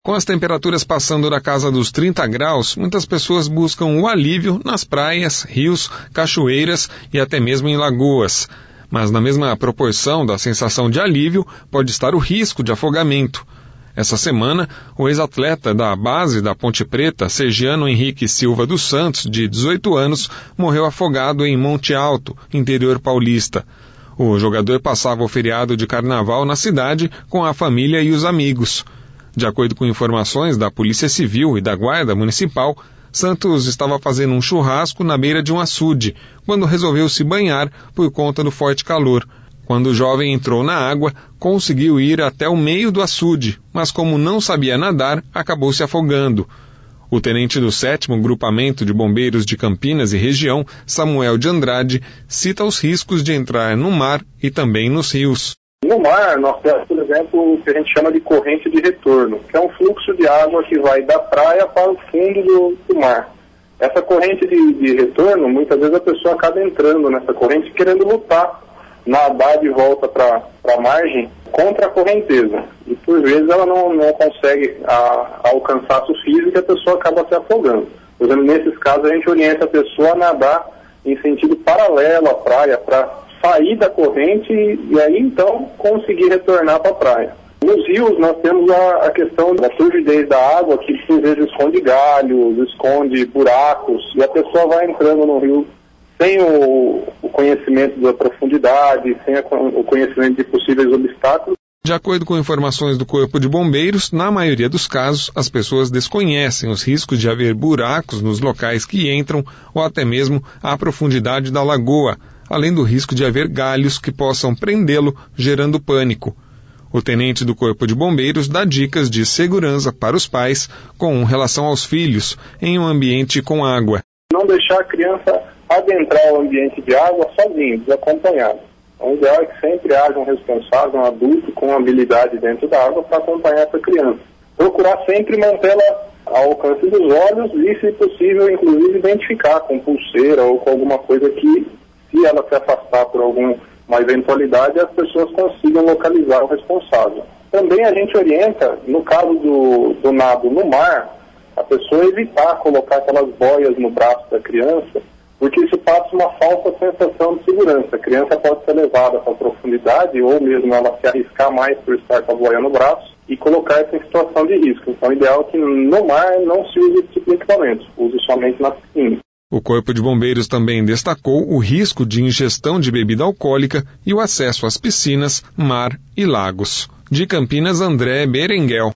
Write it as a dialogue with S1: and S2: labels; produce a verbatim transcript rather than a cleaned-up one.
S1: Com as temperaturas passando da casa dos trinta graus, muitas pessoas buscam o alívio nas praias, rios, cachoeiras e até mesmo em lagoas. Mas na mesma proporção da sensação de alívio pode estar o risco de afogamento. Essa semana, o ex-atleta da base da Ponte Preta, Sergiano Henrique Silva dos Santos, de dezoito anos, morreu afogado em Monte Alto, interior paulista. O jogador passava o feriado de carnaval na cidade com a família e os amigos. De acordo com informações da Polícia Civil e da Guarda Municipal, Santos estava fazendo um churrasco na beira de um açude, quando resolveu se banhar por conta do forte calor. Quando o jovem entrou na água, conseguiu ir até o meio do açude, mas como não sabia nadar, acabou se afogando. O tenente do sétimo Grupamento de Bombeiros de Campinas e região, Samuel de Andrade, cita os riscos de entrar no mar e também nos rios.
S2: No mar, nós temos, por exemplo, o que a gente chama de corrente de retorno, que é um fluxo de água que vai da praia para o fundo do, do mar. Essa corrente de, de retorno, muitas vezes a pessoa acaba entrando nessa corrente querendo lutar, nadar de volta para a margem contra a correnteza. E por vezes ela não, não consegue a, alcançar o físico e a pessoa acaba se afogando. Por exemplo, nesses casos a gente orienta a pessoa a nadar em sentido paralelo à praia para sair da corrente e aí então conseguir retornar para a praia. Nos rios nós temos a, a questão da turbidez da água, que por vezes esconde galhos, esconde buracos, e a pessoa vai entrando no rio sem o, o conhecimento da profundidade, sem a, o conhecimento de possíveis obstáculos.
S1: De acordo com informações do Corpo de Bombeiros, na maioria dos casos, as pessoas desconhecem os riscos de haver buracos nos locais que entram ou até mesmo a profundidade da lagoa, além do risco de haver galhos que possam prendê-lo, gerando pânico. O tenente do Corpo de Bombeiros dá dicas de segurança para os pais com relação aos filhos em um ambiente com água.
S2: Não deixar a criança adentrar o ambiente de água sozinho, desacompanhado. O ideal é que sempre haja um responsável, um adulto com habilidade dentro da água para acompanhar essa criança. Procurar sempre mantê-la ao alcance dos olhos e, se possível, inclusive identificar com pulseira ou com alguma coisa que, se ela se afastar por alguma eventualidade, as pessoas consigam localizar o responsável. Também a gente orienta, no caso do, do nado no mar, a pessoa evitar colocar aquelas boias no braço da criança, porque isso passa uma falsa sensação de segurança. A criança pode ser levada para a profundidade ou mesmo ela se arriscar mais por estar com a boia no braço e colocar essa em situação de risco. Então, o ideal é que no mar não se use esse tipo de equipamento, use somente na piscina.
S1: O Corpo de Bombeiros também destacou o risco de ingestão de bebida alcoólica e o acesso às piscinas, mar e lagos. De Campinas, André Berenguel.